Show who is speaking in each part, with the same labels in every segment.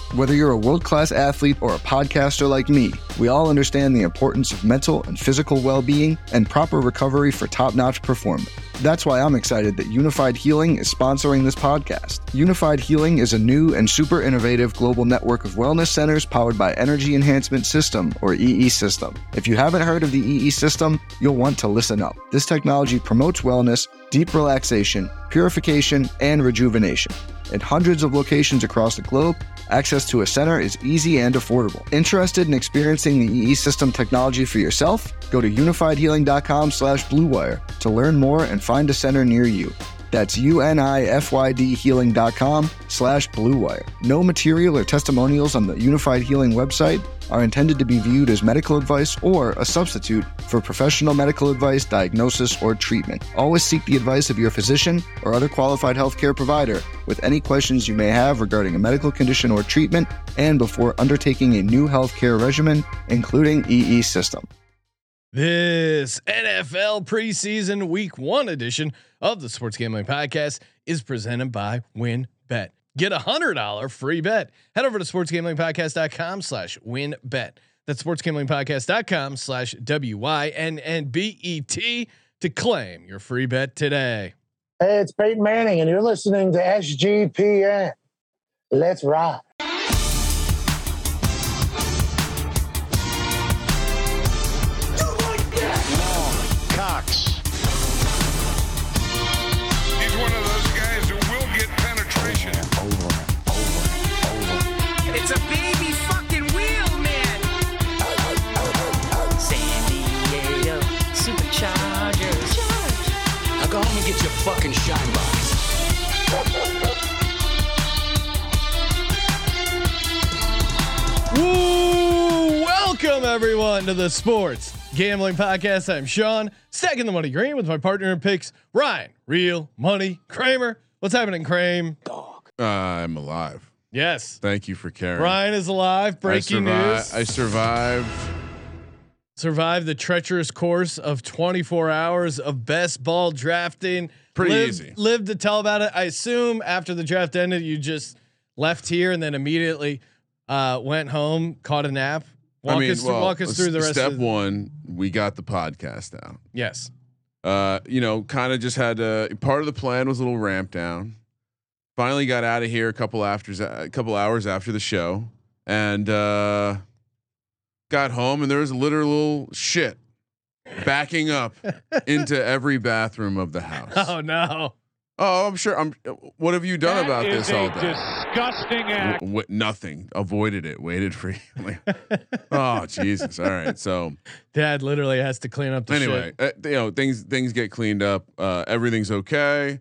Speaker 1: Whether you're a world-class athlete or a podcaster like me, we all understand the importance of mental and physical well-being and proper recovery for top-notch performance. That's why I'm excited that Unified Healing is sponsoring this podcast. Unified Healing is a new and super innovative global network of wellness centers powered by Energy Enhancement System, or EE System. If you haven't heard of the EE System, you'll want to listen up. This technology promotes wellness, deep relaxation, purification, and rejuvenation. In hundreds of locations across the globe, access to a center is easy and affordable. Interested in experiencing the EE System technology for yourself? Go to unifiedhealing.com/bluewire to learn more and find a center near you. That's unifydhealing.com/bluewire. No material or testimonials on the Unified Healing website are intended to be viewed as medical advice or a substitute for professional medical advice, diagnosis, or treatment. Always seek the advice of your physician or other qualified healthcare provider with any questions you may have regarding a medical condition or treatment and before undertaking a new healthcare regimen, including EE System.
Speaker 2: This NFL preseason week 1 edition of the Sports Gambling Podcast is presented by WynnBET. Get $100 free bet. Head over to sportsgamblingpodcast.com/winbet. That's sportsgamblingpodcast.com/WYNNBET to claim your free bet today.
Speaker 3: Hey, it's Peyton Manning, and you're listening to SGPN. Let's ride.
Speaker 4: It's a baby fucking wheel, man. San Diego Superchargers. Now go home and get your fucking shine box.
Speaker 2: Woo! Welcome everyone to the Sports Gambling Podcast. I'm Sean, stacking the money green with my partner in picks, Ryan, Real Money Kramer. What's happening, Kramer?
Speaker 5: I'm alive.
Speaker 2: Yes.
Speaker 5: Thank you for caring.
Speaker 2: Ryan is alive. Breaking news.
Speaker 5: I survived.
Speaker 2: Survived the treacherous course of 24 hours of best ball drafting.
Speaker 5: Easy.
Speaker 2: Lived to tell about it. I assume after the draft ended, you just left here and then immediately went home, caught a nap. Walk us through the rest.
Speaker 5: Step
Speaker 2: of
Speaker 5: one, we got the podcast out.
Speaker 2: Yes.
Speaker 5: Kind of just had to. Part of the plan was a little ramp down. Finally got out of here a couple hours after the show, and got home, and there was literal shit backing up into every bathroom of the house.
Speaker 2: Oh no!
Speaker 5: Oh, I'm sure. What have you done about this all day?
Speaker 6: Disgusting act.
Speaker 5: Nothing. Avoided it. Waited for you. Oh Jesus! All right. So
Speaker 2: Dad literally has to clean up the shit.
Speaker 5: Anyway, things get cleaned up. Everything's okay.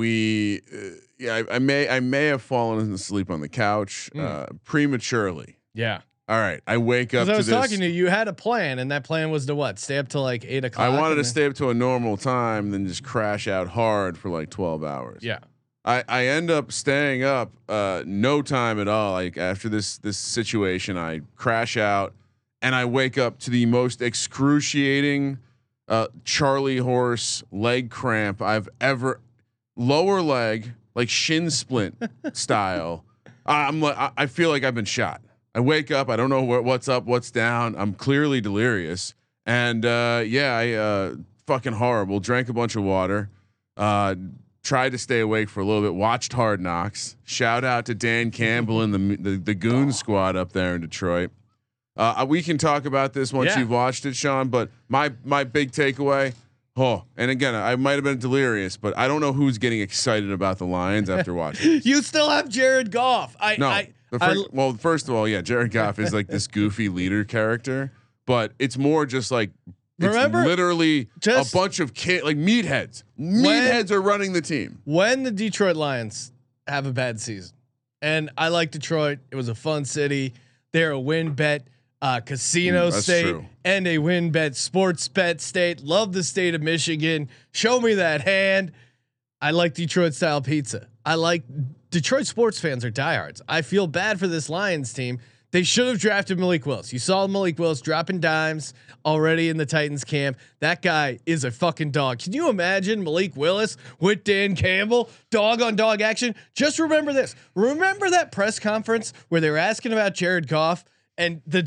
Speaker 5: I may have fallen asleep on the couch prematurely.
Speaker 2: Yeah.
Speaker 5: All right. I wake up.
Speaker 2: I was talking to you. You had a plan, and that plan was to what? Stay up till like 8 o'clock.
Speaker 5: I wanted to stay up to a normal time, then just crash out hard for like 12 hours.
Speaker 2: Yeah.
Speaker 5: I end up staying up no time at all. Like after this situation, I crash out, and I wake up to the most excruciating Charlie horse leg cramp I've ever. Lower leg, like shin splint style. I feel like I've been shot. I wake up. I don't know what's up, what's down. I'm clearly delirious. And fucking horrible. Drank a bunch of water. Tried to stay awake for a little bit. Watched Hard Knocks. Shout out to Dan Campbell and the Goon Squad up there in Detroit. We can talk about this once you've watched it, Sean. But my big takeaway. Oh, and again, I might have been delirious, but I don't know who's getting excited about the Lions after watching.
Speaker 2: You still have Jared Goff.
Speaker 5: Well, first of all, yeah, Jared Goff is like this goofy leader character, but it's more just like literally a bunch of meatheads. Meatheads are running the team.
Speaker 2: When the Detroit Lions have a bad season, and I like Detroit. It was a fun city. They're a WynnBET casino state
Speaker 5: true.
Speaker 2: And a WynnBET sports bet state. Love the state of Michigan. Show me that hand. I like Detroit style pizza. I like Detroit sports fans are diehards. I feel bad for this Lions team. They should have drafted Malik Willis. You saw Malik Willis dropping dimes already in the Titans camp. That guy is a fucking dog. Can you imagine Malik Willis with Dan Campbell, dog on dog action? Just remember this. Remember that press conference where they were asking about Jared Goff and the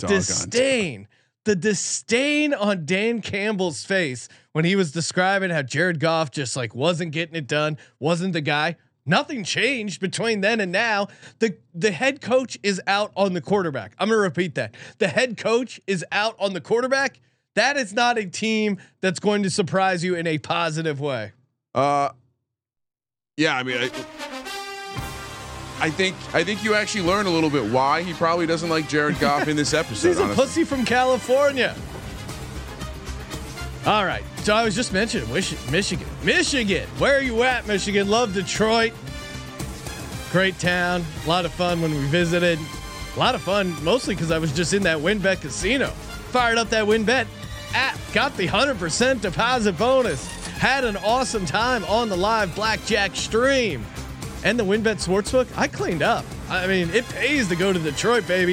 Speaker 2: disdain on Dan Campbell's face when he was describing how Jared Goff just like wasn't getting it done, wasn't the guy. Nothing changed between then and now. The head coach is out on the quarterback. I'm going to repeat that. The head coach is out on the quarterback. That is not a team that's going to surprise you in a positive way.
Speaker 5: Yeah, I mean, I think you actually learn a little bit why he probably doesn't like Jared Goff in this episode.
Speaker 2: He's a pussy from California. All right. So I was just mentioning Michigan. Where are you at, Michigan? Love Detroit. Great town. A lot of fun when we visited. A lot of fun, mostly because I was just in that WynnBET casino. Fired up that WynnBET app. Got the 100% deposit bonus. Had an awesome time on the live blackjack stream. And the WynnBET Sportsbook, I cleaned up. I mean, it pays to go to Detroit, baby.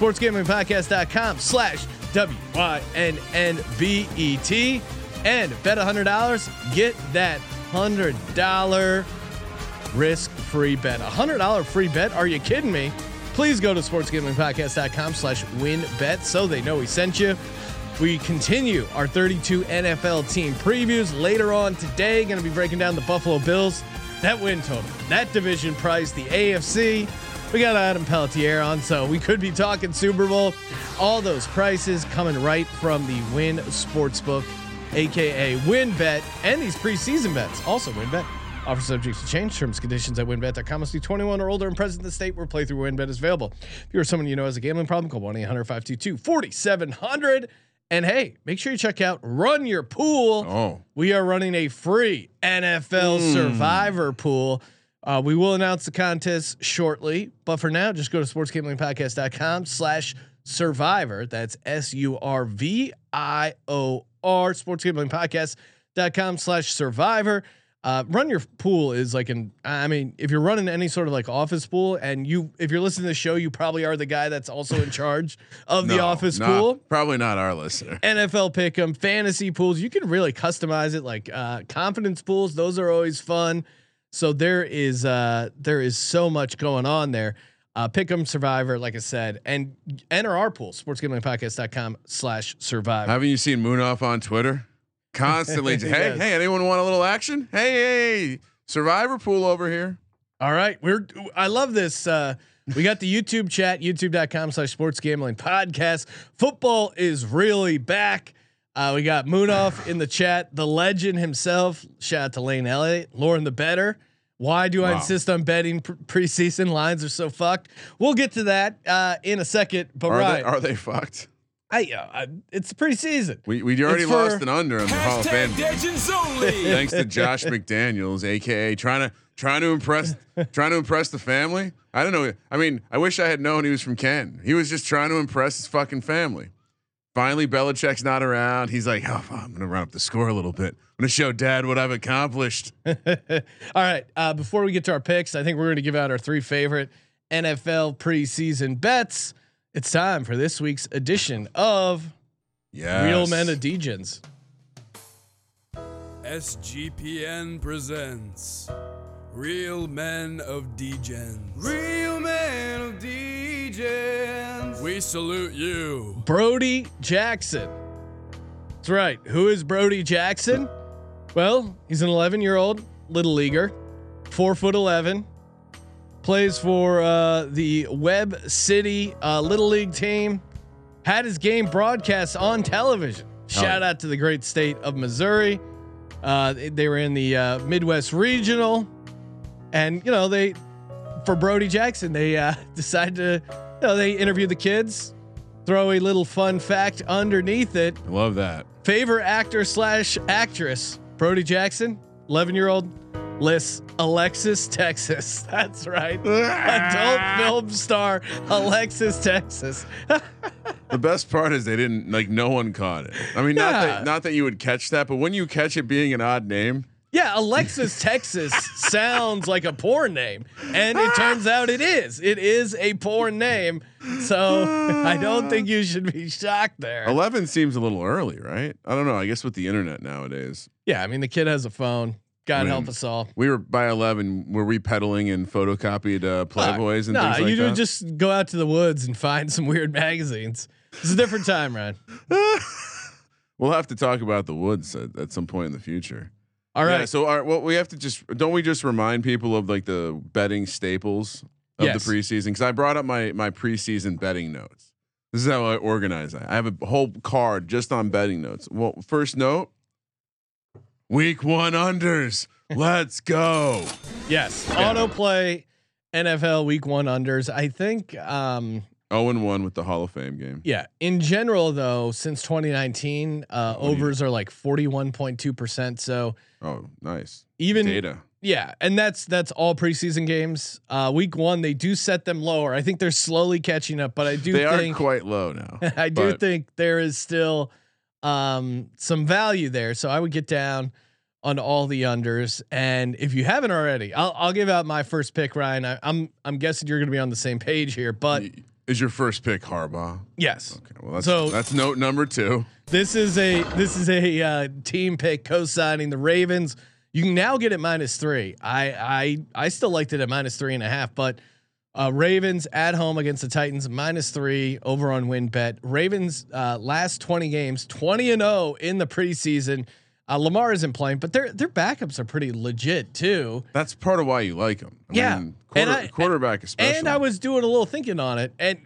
Speaker 2: SportsGamblingPodcast.com/WYNNBET and bet $100. Get that $100 risk-free bet. $100 free bet? Are you kidding me? Please go to SportsGamblingPodcast.com/WynnBET so they know we sent you. We continue our 32 NFL team previews later on today. Going to be breaking down the Buffalo Bills. That win total, that division price, the AFC. We got Adam Pelletier on, so we could be talking Super Bowl. All those prices coming right from the Wynn Sportsbook, aka WynnBET, and these preseason bets. Also WynnBET. Offer subject to change. Terms, conditions at WynnBET.com. Must be 21 or older and present in the state where playthrough WynnBET is available. If you're someone you know has a gambling problem, call 1-800-522-4700. And hey, make sure you check out Run Your Pool.
Speaker 5: Oh,
Speaker 2: we are running a free NFL Survivor pool. We will announce the contest shortly, but for now, just go to sportsgamblingpodcast.com/survivor. That's SURVIOR. Sportsgamblingpodcast.com/survivor. Run Your Pool is like if you're running any sort of like office pool and if you're listening to the show, you probably are the guy that's also in charge of the office pool.
Speaker 5: Probably not our listener.
Speaker 2: NFL pick'em, fantasy pools. You can really customize it like confidence pools. Those are always fun. So there is so much going on there. Pick'em, Survivor, like I said, and enter our pool, sportsgamblingpodcast.com/survivor.
Speaker 5: Haven't you seen Moonoff on Twitter? Constantly, hey, anyone want a little action? Hey, Survivor pool over here.
Speaker 2: All right, I love this. We got the YouTube chat, youtube.com/sportsgamblingpodcast. Football is really back. We got Moonoff in the chat, the legend himself. Shout out to Lane Elliott, Lauren the Better. Why do I insist on betting preseason? Lines are so fucked. We'll get to that in a second. But
Speaker 5: are they fucked?
Speaker 2: It's preseason.
Speaker 5: We already lost an under on the Hall of Fame. Thanks to Josh McDaniels, aka trying to impress the family. I don't know. I mean, I wish I had known he was from Canton. He was just trying to impress his fucking family. Finally, Belichick's not around. He's like, oh, I'm gonna run up the score a little bit. I'm gonna show Dad what I've accomplished.
Speaker 2: All right. Before we get to our picks, I think we're gonna give out our 3 favorite NFL preseason bets. It's time for this week's edition of Real Men of Degens.
Speaker 6: SGPN presents Real Men of Degens.
Speaker 7: Real Men of Degens.
Speaker 6: We salute you,
Speaker 2: Brody Jackson. That's right. Who is Brody Jackson? Well, he's an 11-year-old little leaguer, 4'11". Plays for the Webb City Little League team. Had his game broadcast on television. Shout out to the great state of Missouri. They were in the Midwest Regional, and for Brody Jackson, they decided to they interview the kids, throw a little fun fact underneath it.
Speaker 5: I love that.
Speaker 2: Favorite actor / actress, Brody Jackson, 11-year-old. Lists Alexis, Texas. That's right. Adult film star Alexis, Texas.
Speaker 5: The best part is they didn't no one caught it. I mean, not that you would catch that, but when you catch it being an odd name,
Speaker 2: Yeah, Alexis, Texas sounds like a porn name, and it turns out it is. It is a porn name, so I don't think you should be shocked there.
Speaker 5: 11 seems a little early, right? I don't know. I guess with the internet nowadays.
Speaker 2: Yeah, I mean the kid has a phone. God help us all.
Speaker 5: We were by 11. Were we peddling and photocopied Playboys and things like
Speaker 2: you
Speaker 5: that?
Speaker 2: would just go out to the woods and find some weird magazines. It's a different time, Ryan.
Speaker 5: We'll have to talk about the woods at some point in the future.
Speaker 2: All right.
Speaker 5: Yeah, so well, we have to don't we just remind people of like the betting staples of the preseason? Because I brought up my preseason betting notes. This is how I organize it. I have a whole card just on betting notes. Well, first note: Week 1 unders. Let's go.
Speaker 2: Yes, autoplay NFL Week 1 unders. I think
Speaker 5: 0-1 with the Hall of Fame game.
Speaker 2: Yeah. In general, though, since 2019, overs are like 41.2%. So,
Speaker 5: nice.
Speaker 2: Even
Speaker 5: data.
Speaker 2: Yeah, and that's all preseason games. Week 1, they do set them lower. I think they're slowly catching up, but I do think
Speaker 5: are quite low now.
Speaker 2: I do think there is still some value there. So I would get down on all the unders, and if you haven't already, I'll give out my first pick, Ryan. I'm guessing you're going to be on the same page here, but.
Speaker 5: Is your first pick Harbaugh?
Speaker 2: Yes.
Speaker 5: Okay. Well, that's note number 2.
Speaker 2: This is a team pick co-signing the Ravens. You can now get it -3. I still liked it at -3.5, but Ravens at home against the Titans -3 over on WinBet. Ravens last 20 games 20-0 in the preseason. Lamar isn't playing, but their backups are pretty legit too.
Speaker 5: That's part of why you like them. I mean, quarterback especially.
Speaker 2: And I was doing a little thinking on it, and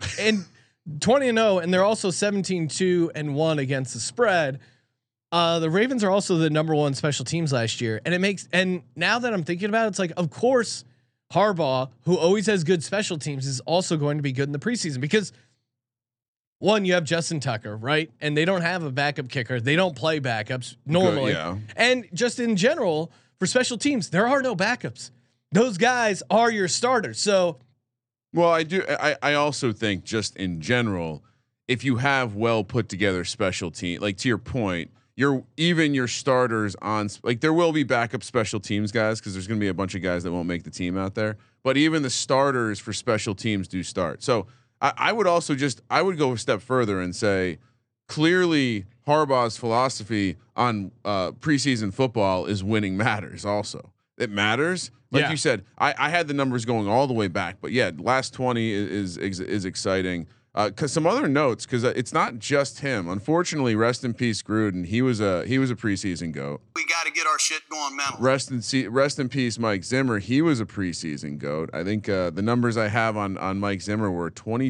Speaker 2: 20-0, and they're also 17-2-1 against the spread. The Ravens are also the number 1 special teams last year, and now that I'm thinking about it, it's like, of course, Harbaugh, who always has good special teams, is also going to be good in the preseason because. One, you have Justin Tucker, right? And they don't have a backup kicker. They don't play backups normally.
Speaker 5: Yeah.
Speaker 2: And just in general, for special teams, there are no backups. Those guys are your starters. So,
Speaker 5: well, I also think just in general, if you have well put together special team, like to your point, even your starters on, like there will be backup special teams guys because there's going to be a bunch of guys that won't make the team out there. But even the starters for special teams do start. So. I would also I would go a step further and say clearly Harbaugh's philosophy on preseason football is winning matters. Also, it matters. Like you said, I had the numbers going all the way back, but yeah, last 20 is exciting. Cause some other notes, cause it's not just him. Unfortunately, rest in peace, Gruden. He was a preseason GOAT.
Speaker 8: We got to get our shit going mental.
Speaker 5: Rest in peace, Mike Zimmer. He was a preseason GOAT. I think the numbers I have on Mike Zimmer were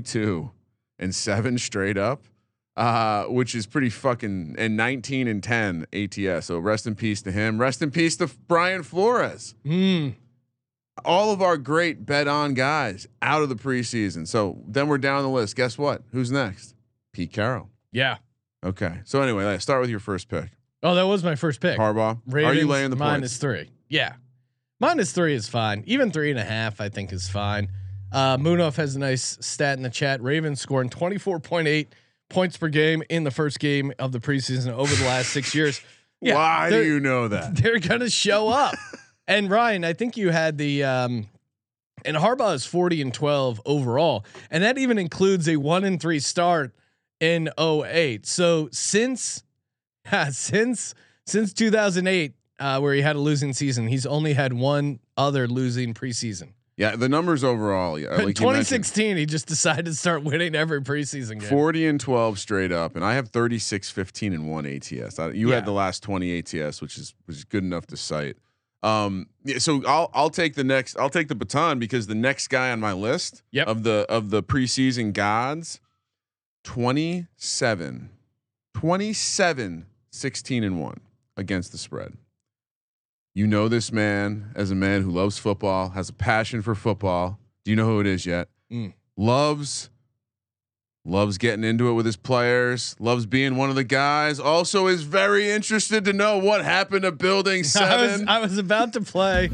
Speaker 5: 22-7 straight up, which is pretty fucking, and 19-10 ATS. So rest in peace to him. Rest in peace to Brian Flores. All of our great bet on guys out of the preseason. So then we're down the list. Guess what? Who's next? Pete Carroll.
Speaker 2: Yeah.
Speaker 5: Okay. So anyway, let's start with your first pick.
Speaker 2: Oh, that was my first pick.
Speaker 5: Harbaugh.
Speaker 2: Ravens,
Speaker 5: are you laying the points?
Speaker 2: -3? Yeah. -3 is fine. Even 3.5, I think is fine. Munaf has a nice stat in the chat. Ravens scoring 24.8 points per game in the first game of the preseason over the last 6 years. Yeah,
Speaker 5: why do you know that?
Speaker 2: They're gonna show up. And Ryan, I think you had the and Harbaugh is 40-12 overall, and that even includes a 1-3 start in 2008. So since 2008, where he had a losing season, he's only had one other losing preseason.
Speaker 5: Yeah, the numbers overall. Yeah,
Speaker 2: like 2016, he just decided to start winning every preseason game.
Speaker 5: 40-12 straight up, and I have 36-15-1 ATS. You had the last 20 ATS, which is good enough to cite. So I'll take the baton because the next guy on my list of the preseason gods, 16-1 against the spread. You know this man as a man who loves football, has a passion for football. Do you know who it is yet? Loves getting into it with his players, loves being one of the guys, also is very interested to know what happened to Building 7.
Speaker 2: I was about to play.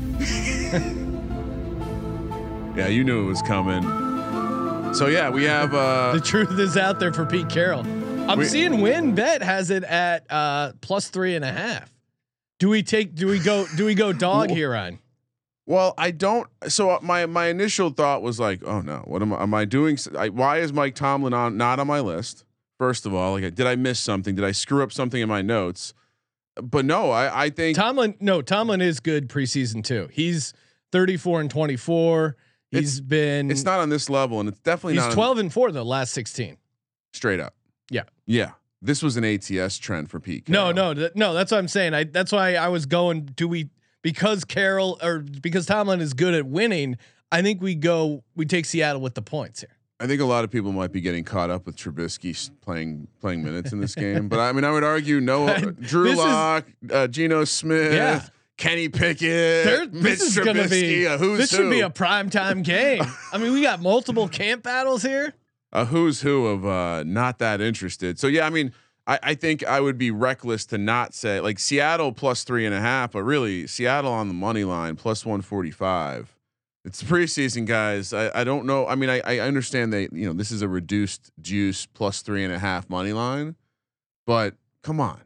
Speaker 5: Yeah, you knew it was coming. So yeah, we have
Speaker 2: the truth is out there for Pete Carroll. I'm seeing WinBet has it at +3.5. Do we go dog here, Ryan?
Speaker 5: Well, I don't. So my initial thought was like, oh no, what am I doing? Why is Mike Tomlin not on my list? First of all, like, did I miss something? Did I screw up something in my notes? But no, I think
Speaker 2: Tomlin is good preseason too. He's 34-24. It's
Speaker 5: not on this level, and it's definitely
Speaker 2: he's
Speaker 5: not.
Speaker 2: 12-4 though, last 16.
Speaker 5: Straight up.
Speaker 2: Yeah.
Speaker 5: This was an ATS trend for Pete.
Speaker 2: No. That's what I'm saying. That's why I was going. Because Tomlin is good at winning, I think we take Seattle with the points here.
Speaker 5: I think a lot of people might be getting caught up with Trubisky playing minutes in this game, but I mean, I would argue Drew Lock, Geno Smith, Kenny Pickett, Mitch Trubisky.
Speaker 2: This should be a primetime game. I mean, we got multiple camp battles here.
Speaker 5: A who's who of not that interested. So yeah, I mean, I think I would be reckless to not say like Seattle plus 3.5, but really Seattle on the money line plus 145. It's preseason, guys. I don't know. I mean, I understand that this is a reduced juice plus 3.5 money line, but come on.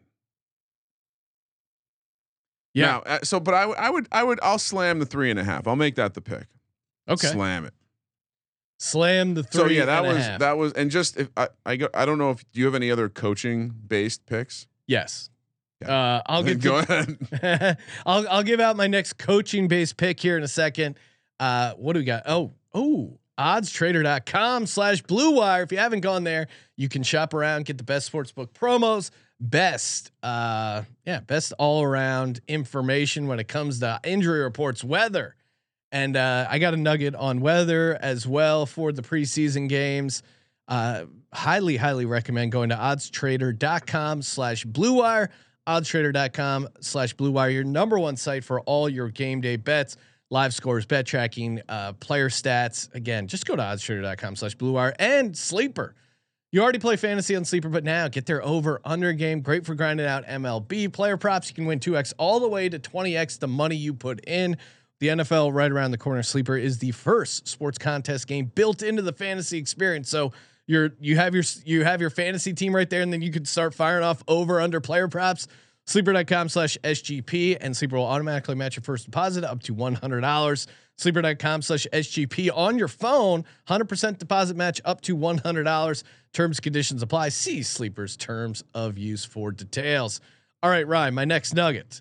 Speaker 2: Yeah.
Speaker 5: Now, but I'll slam the 3.5. I'll make that the pick.
Speaker 2: Okay.
Speaker 5: Slam it.
Speaker 2: Slam the 3.
Speaker 5: So yeah, that was, and just if I don't know if do you have any other coaching based picks?
Speaker 2: Yes.
Speaker 5: Okay.
Speaker 2: Go ahead. I'll give out my next coaching based pick here in a second. What do we got? Oh, oddstrader.com/Blue Wire. If you haven't gone there, you can shop around, get the best sportsbook promos, best all around information when it comes to injury reports, weather. And I got a nugget on weather as well for the preseason games. Highly recommend going to oddstrader.com/Blue Wire. Oddstrader.com/Blue Wire, your number one site for all your game day bets, live scores, bet tracking, player stats. Again, just go to oddstrader.com/Blue Wire and Sleeper. You already play fantasy on Sleeper, but now get their over under game. Great for grinding out MLB player props. You can win 2x all the way to 20x the money you put in. The NFL right around the corner. Sleeper is the first sports contest game built into the fantasy experience. So you have your fantasy team right there, and then you can start firing off over under player props. Sleeper.com/SGP, and Sleeper will automatically match your first deposit up to $100. Sleeper.com/SGP on your phone. 100% deposit match up to $100. Terms conditions apply. See Sleeper's terms of use for details. All right, Ryan, my next nugget.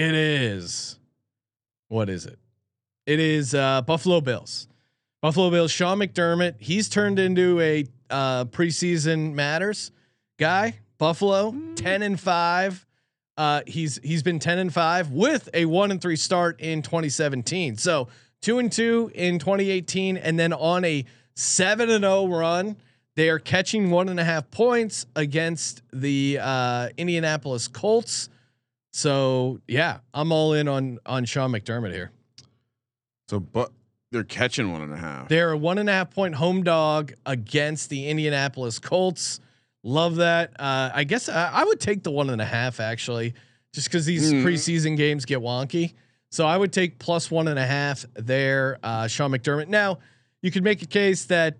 Speaker 2: What is it? It is Buffalo Bills. Buffalo Bills. Sean McDermott. He's turned into a preseason matters guy. Buffalo 10-5. He's been 10-5 with a 1-3 start in 2017. So 2-2 in 2018, and then on a 7-0 run. They are catching 1.5 points against the Indianapolis Colts. So yeah, I'm all in on Sean McDermott here.
Speaker 5: So, but they're catching 1.5.
Speaker 2: They're a 1.5 point home dog against the Indianapolis Colts. Love that. I guess I would take the 1.5 actually, just because these preseason games get wonky. So I would take plus 1.5 there. Sean McDermott. Now you could make a case that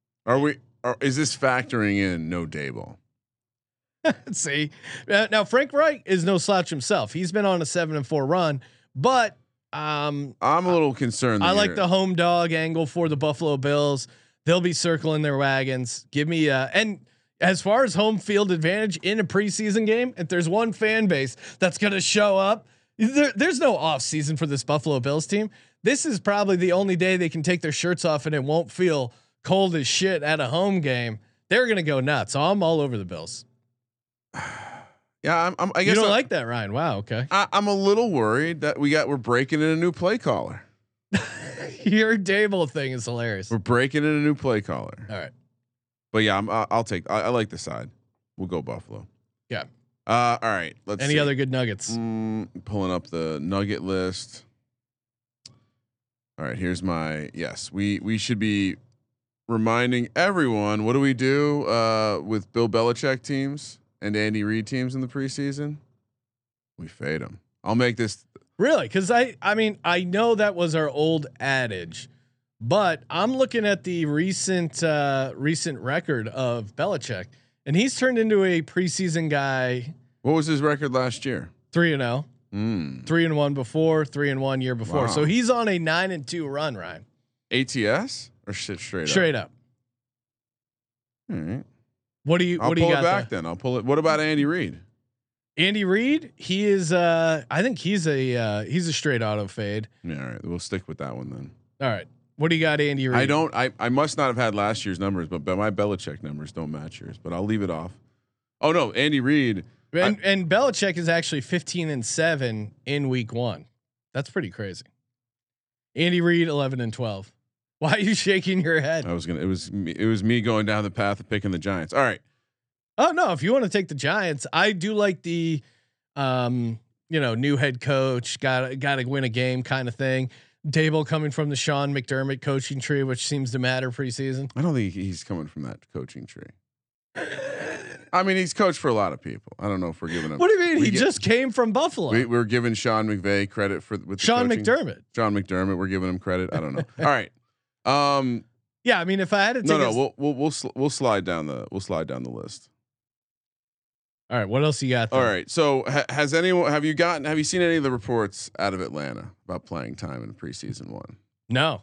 Speaker 5: is this factoring in no Daboll?
Speaker 2: See, now Frank Reich is no slouch himself. He's been on a 7-4 run, but
Speaker 5: I'm a little concerned.
Speaker 2: I like the home dog angle for the Buffalo Bills. They'll be circling their wagons. Give me and as far as home field advantage in a preseason game, if there's one fan base that's going to show up, there's no off season for this Buffalo Bills team. This is probably the only day they can take their shirts off and it won't feel cold as shit at a home game. They're going to go nuts. So I'm all over the Bills.
Speaker 5: Yeah, I guess
Speaker 2: you don't like that, Ryan. Wow. Okay.
Speaker 5: I'm a little worried that we're breaking in a new play caller.
Speaker 2: Your Daboll thing is hilarious.
Speaker 5: We're breaking in a new play caller.
Speaker 2: All right.
Speaker 5: But yeah, I'll take. I like the side. We'll go Buffalo.
Speaker 2: Yeah.
Speaker 5: All right. Let's.
Speaker 2: Any
Speaker 5: see.
Speaker 2: other good nuggets?
Speaker 5: Pulling up the nugget list. All right. Here's my yes. We should be reminding everyone. What do we do with Bill Belichick teams and Andy Reid teams in the preseason? We fade them. I'll make this
Speaker 2: really because I mean I know that was our old adage, but I'm looking at the recent record of Belichick, and he's turned into a preseason guy.
Speaker 5: What was his record last year?
Speaker 2: 3-0. 3-1 before, 3-1 year before.
Speaker 5: Wow.
Speaker 2: So he's on a 9-2 run, Ryan.
Speaker 5: ATS or shit
Speaker 2: Straight up.
Speaker 5: All right.
Speaker 2: What do you
Speaker 5: I'll
Speaker 2: what do you
Speaker 5: pull
Speaker 2: got
Speaker 5: it back
Speaker 2: there?
Speaker 5: then. I'll pull it. What about Andy Reid?
Speaker 2: Andy Reid, he is I think he's a straight auto fade.
Speaker 5: Yeah, all right. We'll stick with that one then.
Speaker 2: All right. What do you got, Andy Reid?
Speaker 5: I must not have had last year's numbers, but my Belichick numbers don't match yours. But I'll leave it off. Oh no, Andy Reid.
Speaker 2: And Belichick is actually 15-7 in week 1. That's pretty crazy. Andy Reid 11-12. Why are you shaking your head?
Speaker 5: It was me going down the path of picking the Giants. All right.
Speaker 2: Oh no, if you want to take the Giants, I do like the new head coach, got to win a game kind of thing. Dable coming from the Sean McDermott coaching tree, which seems to matter preseason.
Speaker 5: I don't think he's coming from that coaching tree. I mean, he's coached for a lot of people. I don't know if we're giving him.
Speaker 2: What do you mean? He just came from Buffalo.
Speaker 5: We're giving Sean McVay credit with
Speaker 2: Sean
Speaker 5: coaching.
Speaker 2: McDermott.
Speaker 5: Sean McDermott. We're giving him credit. I don't know. All right.
Speaker 2: Yeah, I mean, if I had to take
Speaker 5: we'll slide down the list.
Speaker 2: All right, what else you got there?
Speaker 5: All right. So have you seen any of the reports out of Atlanta about playing time in preseason one?
Speaker 2: No.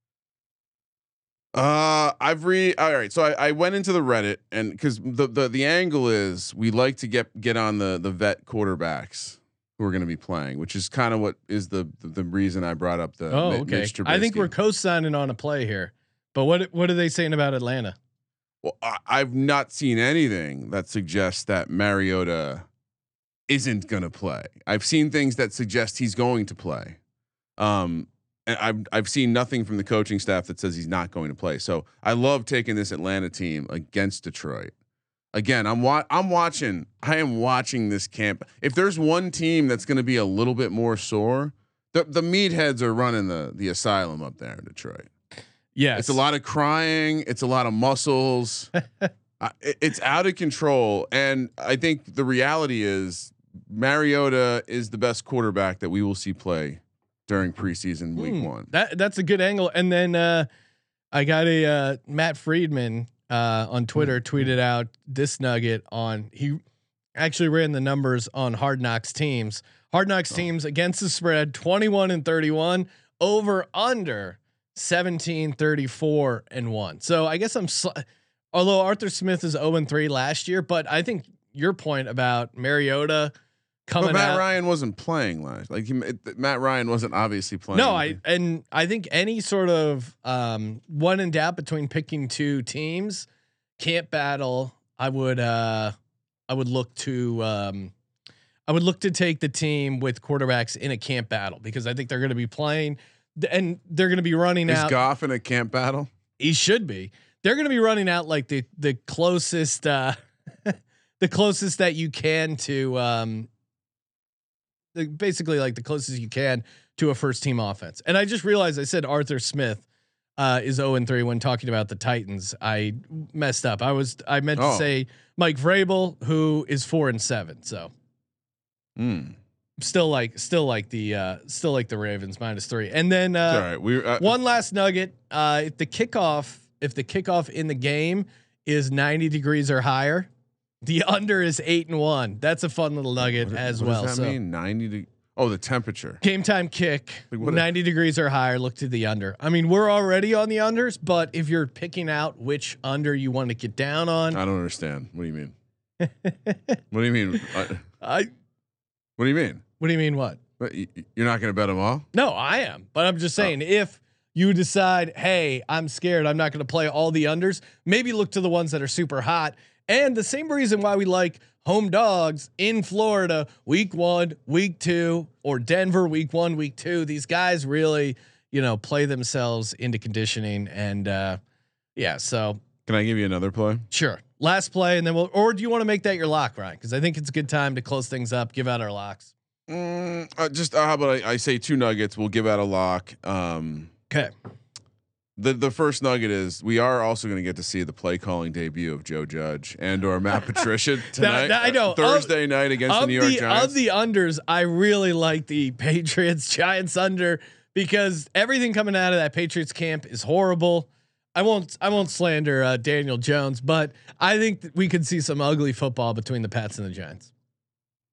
Speaker 5: All right. So I went into the Reddit, and because the angle is we like to get on the vet quarterbacks who are going to be playing, which is kind of what is the reason I brought up the.
Speaker 2: Okay. I think we're co-signing on a play here, but what are they saying about Atlanta?
Speaker 5: Well, I've not seen anything that suggests that Mariota isn't going to play. I've seen things that suggest he's going to play. And I've seen nothing from the coaching staff that says he's not going to play. So I love taking this Atlanta team against Detroit. Again, I am watching this camp. If there's one team that's going to be a little bit more sore, the meatheads are running the asylum up there in Detroit.
Speaker 2: Yes.
Speaker 5: It's a lot of crying. It's a lot of muscles. It's out of control. And I think the reality is Mariota is the best quarterback that we will see play during preseason week 1.
Speaker 2: That's a good angle. And then I got a Matt Friedman on Twitter tweeted out this nugget on, he actually ran the numbers on Hard Knocks teams. Hard Knocks teams against the spread 21-31, over under 17-34-1. So I guess although Arthur Smith is 0-3 last year, but I think your point about Mariota coming
Speaker 5: but Matt
Speaker 2: out,
Speaker 5: Ryan wasn't playing last. Matt Ryan wasn't obviously playing.
Speaker 2: No, I think any sort of one in doubt between picking two teams can't battle. I would look to take the team with quarterbacks in a camp battle because I think they're going to be playing and they're going to be running out.
Speaker 5: Is Goff in a camp battle?
Speaker 2: He should be. They're going to be running out like the closest the closest that you can to basically like the closest you can to a first team offense. And I just realized I said Arthur Smith is 0-3 when talking about the Titans. I messed up. I meant to say Mike Vrabel, who is 4-7. So still like the Ravens -3. And then
Speaker 5: all right.
Speaker 2: One last nugget. If the kickoff in the game is 90 degrees or higher, the under is 8-1. That's a fun little nugget
Speaker 5: what
Speaker 2: well.
Speaker 5: Does that mean 90 the temperature.
Speaker 2: Game time kick, 90 degrees or higher. Look to the under. I mean, we're already on the unders, but if you're picking out which under you want to get down on,
Speaker 5: I don't understand. What do you mean? What do you mean? What do you mean?
Speaker 2: What do you mean? What?
Speaker 5: You're not going to bet them all?
Speaker 2: No, I am. But I'm just saying, if you decide, hey, I'm scared, I'm not going to play all the unders, maybe look to the ones that are super hot. And the same reason why we like home dogs in Florida, week 1, week 2, or Denver, week 1, week 2. These guys really, play themselves into conditioning. And so
Speaker 5: can I give you another play?
Speaker 2: Sure. Last play, and then or do you want to make that your lock, Ryan? Because I think it's a good time to close things up, give out our locks.
Speaker 5: How about I say 2 nuggets? We'll give out a lock.
Speaker 2: Okay.
Speaker 5: The first nugget is we are also going to get to see the play calling debut of Joe Judge and/or Matt Patricia tonight.
Speaker 2: I know
Speaker 5: Thursday night against the New York Giants.
Speaker 2: Of the unders, I really like the Patriots Giants under because everything coming out of that Patriots camp is horrible. I won't slander Daniel Jones, but I think that we could see some ugly football between the Pats and the Giants.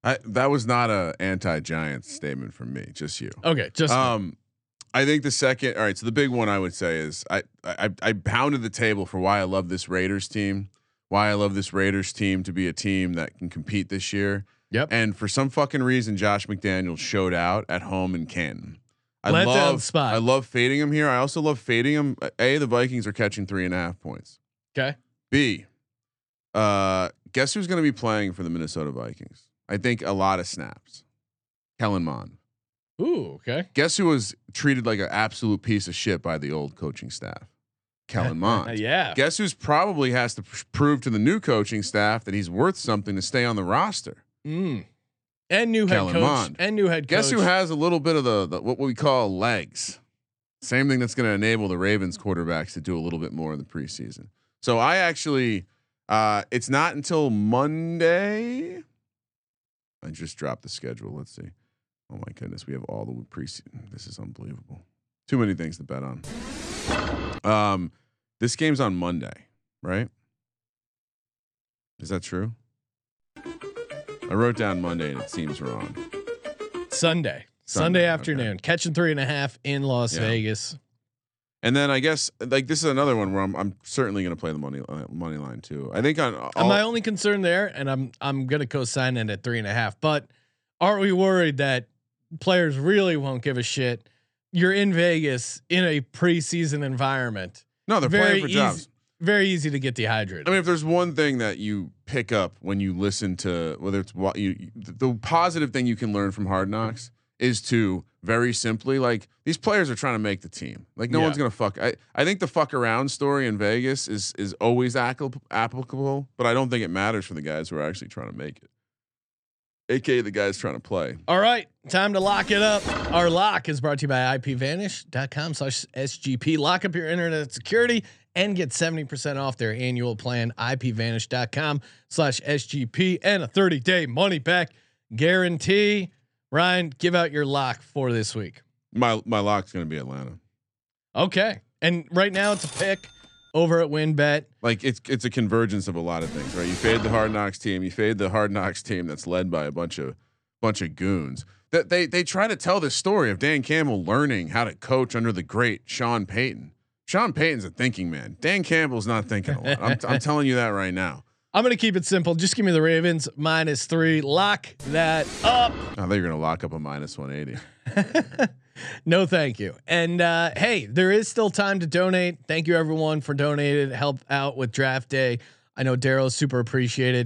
Speaker 5: That was not a anti-Giants statement from me, just you.
Speaker 2: Okay, just
Speaker 5: I think the second. All right, so the big one I would say is I pounded the table for why I love this Raiders team. Why I love this Raiders team to be a team that can compete this year.
Speaker 2: Yep.
Speaker 5: And for some fucking reason, Josh McDaniels showed out at home in Canton. I love fading him here. I also love fading him. A, the Vikings are catching 3.5 points.
Speaker 2: Okay.
Speaker 5: B, guess who's going to be playing for the Minnesota Vikings? I think a lot of snaps. Kellen Mond.
Speaker 2: Ooh, okay.
Speaker 5: Guess who was treated like an absolute piece of shit by the old coaching staff? Kellen Mond.
Speaker 2: Yeah.
Speaker 5: Guess who's probably has to prove to the new coaching staff that he's worth something to stay on the roster?
Speaker 2: And new head
Speaker 5: Kellen
Speaker 2: coach.
Speaker 5: Mond.
Speaker 2: And new head coach.
Speaker 5: Guess who has a little bit of the what we call legs? Same thing that's going to enable the Ravens quarterbacks to do a little bit more in the preseason. So I actually, it's not until Monday. I just dropped the schedule. Let's see. Oh my goodness, we have all the preseason. This is unbelievable. Too many things to bet on. This game's on Monday, right? Is that true? I wrote down Monday and it seems wrong.
Speaker 2: Sunday afternoon, catching 3.5 in Las Vegas.
Speaker 5: And then I guess like this is another one where I'm certainly going to play the money line too. I think
Speaker 2: my only concern there, and I'm going to co-sign it at 3.5. But aren't we worried that players really won't give a shit? You're in Vegas in a preseason environment.
Speaker 5: No, they're playing for jobs.
Speaker 2: Very easy to get dehydrated.
Speaker 5: I mean, if there's one thing that you pick up when you listen to whether it's what the positive thing you can learn from Hard Knocks is to very simply like these players are trying to make the team. Like no one's gonna fuck. I think the fuck around story in Vegas is always applicable, but I don't think it matters for the guys who are actually trying to make it. AKA the guys trying to play.
Speaker 2: All right, time to lock it up. Our lock is brought to you by IPVanish.com/SGP. Lock up your internet security and get 70% off their annual plan. IPVanish.com/SGP and a 30-day money back guarantee. Ryan, give out your lock for this week.
Speaker 5: My lock's going to be Atlanta.
Speaker 2: Okay, and right now it's a pick over at WinBet.
Speaker 5: Like it's a convergence of a lot of things, right? You fade the Hard Knocks team. You fade the Hard Knocks team that's led by a bunch of goons. That they try to tell this story of Dan Campbell learning how to coach under the great Sean Payton. Sean Payton's a thinking man. Dan Campbell's not thinking a lot. I'm telling you that right now.
Speaker 2: I'm going to keep it simple. Just give me the Ravens -3. Lock that up.
Speaker 5: I thought you were going to lock up a -180.
Speaker 2: No, thank you. And hey, there is still time to donate. Thank you everyone for donating. Help out with draft day. I know Daryl's super appreciated.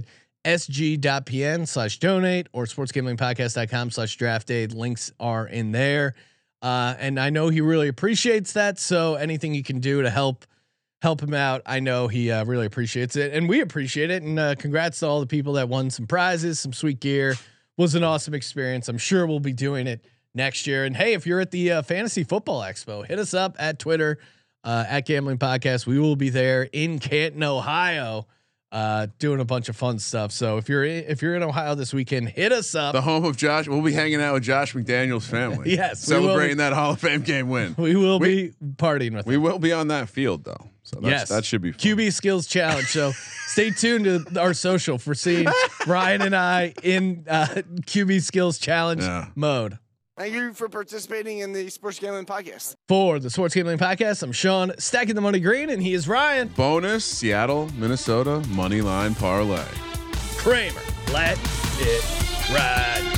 Speaker 2: SG.pn/donate or sportsgamblingpodcast.com/draft day. Links are in there. And I know he really appreciates that. So anything you can do to help him out, I know he really appreciates it, and we appreciate it. And congrats to all the people that won some prizes, some sweet gear. Was an awesome experience. I'm sure we'll be doing it next year. And hey, if you're at the Fantasy Football Expo, hit us up at Twitter at Gambling Podcast. We will be there in Canton, Ohio, doing a bunch of fun stuff. So if you're in Ohio this weekend, hit us up.
Speaker 5: The home of Josh. We'll be hanging out with Josh McDaniels' family.
Speaker 2: Yes,
Speaker 5: celebrating that Hall of Fame game win.
Speaker 2: We will be partying with.
Speaker 5: We will be on that field though. So that should be fun.
Speaker 2: QB Skills Challenge. So stay tuned to our social for seeing Ryan and I in QB Skills Challenge mode.
Speaker 7: Thank you for participating in the Sports Gambling Podcast.
Speaker 2: For the Sports Gambling Podcast, I'm Sean, stacking the money green, and he is Ryan.
Speaker 5: Bonus Seattle, Minnesota money line parlay.
Speaker 2: Kramer, let it ride.